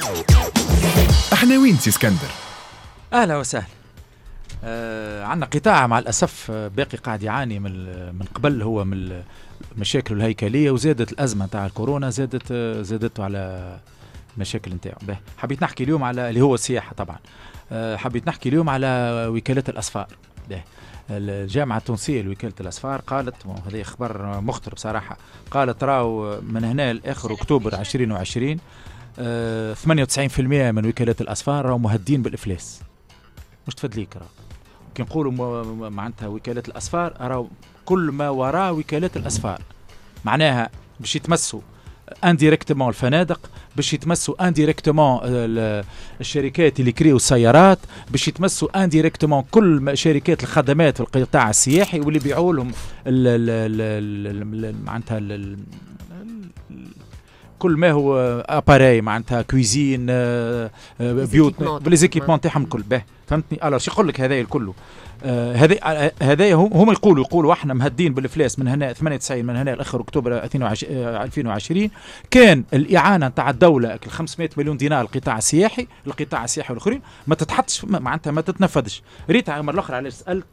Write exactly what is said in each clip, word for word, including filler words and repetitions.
احنا وين سي اسكندر؟ اهلا وسهلا. آه عندنا قطاع مع الاسف باقي قاعد يعاني من من قبل، هو من المشاكل الهيكليه، وزادت الازمه تاع الكورونا زادت زادته على المشاكل نتاعو. حبيت نحكي اليوم على اللي هو السياحه طبعا. آه حبيت نحكي اليوم على وكاله الاسفار. ده الجامعه التونسيه لوكاله الاسفار قالت، وهذا خبر مخطر بصراحه، قالت راهو من هنا لاخر اكتوبر ألفين وعشرين آه ثمانية وتسعين بالمئة من وكالات الاسفار راهو مهدين بالافلاس. مش تفدليك راهو كي نقولوا معناتها وكالات الاسفار راهو كل ما وراء وكالات الاسفار، معناها باش يتمسوا انديريكتومون الفنادق، باش يتمسوا انديريكتومون الشركات اللي كريوا السيارات، باش يتمسوا انديريكتومون كل شركات الخدمات في القطاع السياحي واللي بيعوا لهم معناتها كل ما هو اباري معناتها كويزين بيوت بالزيكيبمون تاعهم الكل. به فهمتني؟ الو شو يقول لك هذا الكل هذا هذا هم يقولوا يقولوا احنا مهدين بالافلاس من هنا ثمانية وتسعين من هنا لاخر اكتوبر ألفين وعشرين. كان الاعانه نتاع الدوله خمسمائة مليون دينار القطاع السياحي القطاع السياحي والاخرين ما تتحطش معناتها ما تتنفذش. ريت مره الاخرى علاش سالت،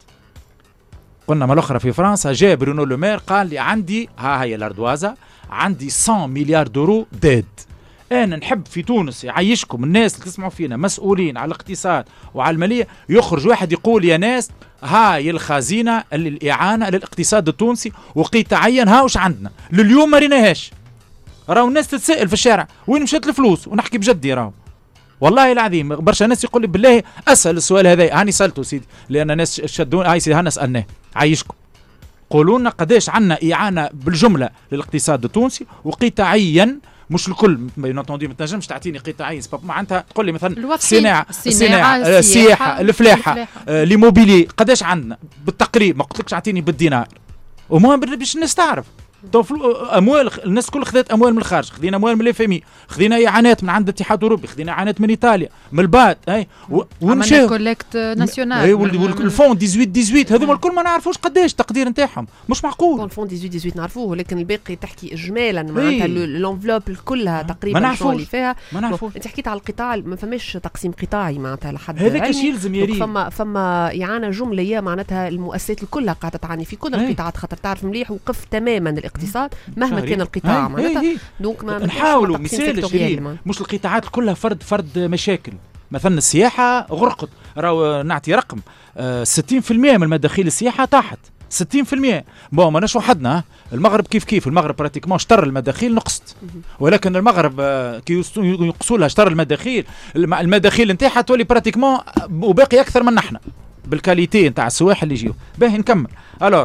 قلنا مره الاخرى في فرنسا جاء برونو لو مير قال لي عندي ها هي الاردوازه عندي مئة مليار دورو داد. انا نحب في تونس يعيشكم الناس اللي تسمعوا فينا مسؤولين على الاقتصاد وعلى الماليه، يخرج واحد يقول يا ناس هاي الخزينه الاعانه للاقتصاد التونسي وقطاعيا هاوش عندنا لليوم ما ريناهاش. راهو الناس تتسائل في الشارع وين مشات الفلوس، ونحكي بجدي راهو والله العظيم برشا ناس يقول لي بالله اسال السؤال هذا. هاني سالته سيدي لان ناس شدون هاي سيدي هنا سالناه عايشكم قولوا لنا قداش عندنا اعانه بالجمله للاقتصاد التونسي وقطاعيا مش الكل. بين نوتوندي ما تنجمش تعطيني قطاعيا معناتها تقول لي مثلا الصناعه الصناعه السياحه الفلاحه ليموبيلي قداش عندنا بالتقريب، ما قلتلكش اعطيني بالدينار وما باش الناس تعرف. اموال الناس كل خذت اموال من الخارج، خذينا اموال من الافامي، خذينا اعانات من عند الاتحاد الاوروبي، خذينا اعانات من ايطاليا من الباد اي عملنا كوليكت ناسيونال اي والفون ثمانية عشر ثمانية عشر هذوما الكل ما نعرفوش قداش التقدير نتاعهم، مش معقول. الفون ثمانية عشر ثمانية عشر نعرفوه، ولكن الباقي تحكي اجمالا معناتها اللونفلوب كلها تقريبا ما نعرفوش اللي فيها. ما نعرفوش. انت حكيت على القطاع ما فماش تقسيم قطاعي معناتها لحد هذاك الشيء يلزم يريد. فما فما اعانه جمليه معناتها المؤسسات الكلها قاعده تعاني في كل القطاعات، خاطر تعرف مليح وقف تماما الاقتصاد مهما كان القطاع معناتها. دونك ما نحاولوا مثال شيرين مش القطاعات كلها فرد فرد مشاكل. مثلا السياحه غرقت، راهو نعطي رقم آه ستين بالمئة من المداخيل السياحه طاحت ستين بالمئة. بون ماناش وحدنا، المغرب كيف كيف المغرب براتيكمون شطر المداخيل نقصت، ولكن المغرب آه كي يقصوا لها شطر المداخيل المداخيل نتاعها تولي براتيكمون وباقي اكثر من نحن بالكاليتي نتاع السواح اللي يجيو. باهي نكمل. الور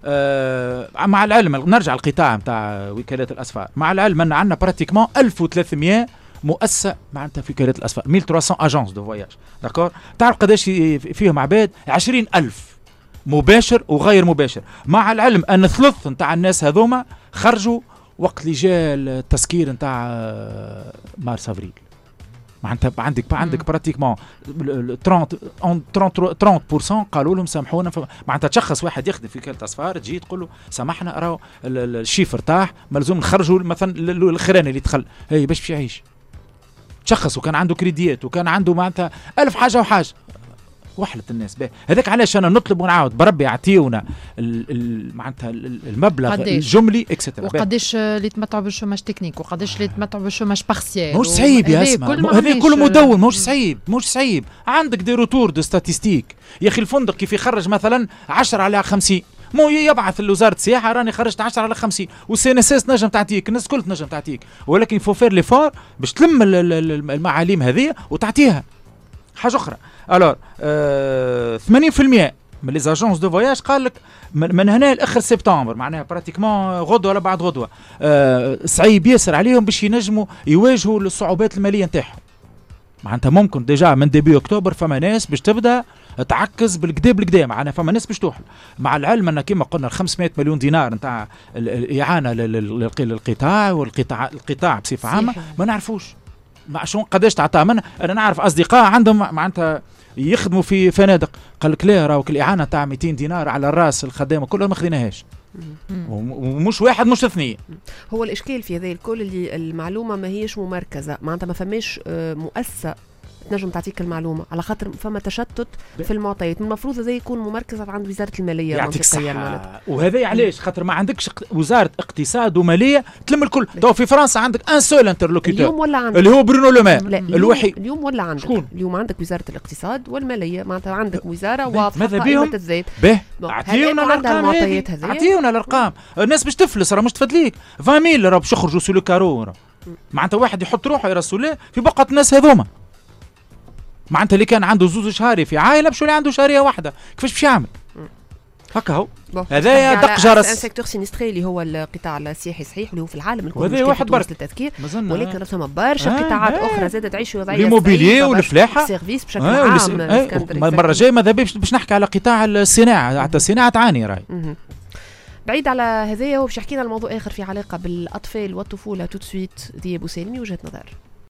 آه مع العلم نرجع القطاع نتاع وكالات الاسفار، مع العلم ان عندنا براتيكمون ألف وثلاثمئة مؤسسه معناتها في وكالات الاسفار، ألف وثلاثمئة اجونس دو فواياج. داكور تعرف قداش فيهم عباد؟ عشرين ألف مباشر وغير مباشر، مع العلم ان ثلث نتاع الناس هذوما خرجوا وقت اللي جاء التسكير نتاع مارس افريل. معناتها عندك عندك براتيكمون ثلاثين بالمئة قالوا لهم سامحونا. معناتها تشخص واحد يخدم في وكاله اسفار تجي تقول له سامحنا راهو الشيفر تاعه ملزوم نخرجوا مثلا الاخراني اللي دخل هي باش باش يعيش. تشخص وكان عنده كريديات وكان عنده معناتها ألف حاجه وحاجه وحلت الناس به. هذاك علاش انا نطلب ونعاود بربي يعطيونا معناتها المبلغ الجملي اكسترا. وقداش اللي يتمتعوا بالشوماج تكنيك وقداش اللي يتمتعوا بالشوماج بارسيال. مش صعيب يا اسماء، هذا كله مدون. مش صعيب مش صعيب عندك دي روتور دو ستاتيستيك يا اخي. الفندق كيف يخرج مثلا عشرة على خمسين، مو يبعث لوزاره السياحه راني خرجت عشرة على خمسين، والسي ان اس اس نجم تعطيك، الناس الكل نجم تعطيك، ولكن فو فير لي فور باش تلم المعاليم هذه وتعطيها. حاجه اخرى الور آه ثمانين بالمئة من لي زاجونس دو فواياج قال لك من, من هنا لاخر سبتمبر، معناها براتيكمون غدوه ولا بعد غدوه آه صعيب ياسر عليهم باش ينجموا يواجهوا الصعوبات الماليه نتاعهم. معناتها ممكن ديجا من ديبي اكتوبر فما ناس باش تبدا تعكز بالكدا بالكدا، معناها فما ناس باش توحل. مع العلم ان كما قلنا خمسمائة مليون دينار نتاع الاعانه للقطاع والقطاع القطاع بصفه عامه ما نعرفوش مع شلون قداش تعطى منها. انا نعرف اصدقاء عندهم معناتها يخدموا في فنادق قال لك لا راهو الاعانه تاع مئتين دينار على الراس الخدامه كلها ما خذيناهاش. ومش واحد مش اثنين. هو الاشكال في هذا الكل اللي المعلومه ما هيش ممركزه، معناتها ما فماش مؤسسه تنجم تعطيك المعلومه، على خاطر فما تشتت في المعطيات. المفروض هذا يكون ممركز عند وزاره الماليه. يعطيك الصحه. وهذا علاش؟ خاطر ما عندكش وزاره اقتصاد وماليه تلم الكل. تو في فرنسا عندك ان سول انترلوكيتور اليوم ولا عندك اللي هو برونو لو مير الوحيد. اليوم ولا عندك شكون؟ اليوم عندك وزاره الاقتصاد والماليه، معناتها عندك وزاره واضحه قائمه الذات. اعطيونا الارقام هذه، اعطيونا الارقام. الناس باش تفلس، راه مش تفدليك عشرين ميل راه باش يخرجوا سو لو كارو. معناتها واحد يحط روحه يا رسول الله في بقعه الناس هذوما. معناتها اللي كان عنده زوز شهري في عائله باش اللي عنده شهريه واحده، كيفاش باش يعمل؟ هكا هو هذايا دق جرس. ان سيكتور سينستري اللي هو القطاع السياحي صحيح اللي هو في العالم الكل، وهذا واحد برك للتذكير، ولكن ثم برشا آه قطاعات آه اخرى زادت تعيش وضعيه الموبيليي والفلاحه السيرفيس بشكل آه عام. المره الجايه ماذا باش باش نحكي على قطاع الصناعه، حتى الصناعه تعاني راي. بعيد على هذايا وباش حكينا الموضوع اخر في علاقه بالاطفال والطفوله. تو سويت دي ابو سالمي وجهه نظر.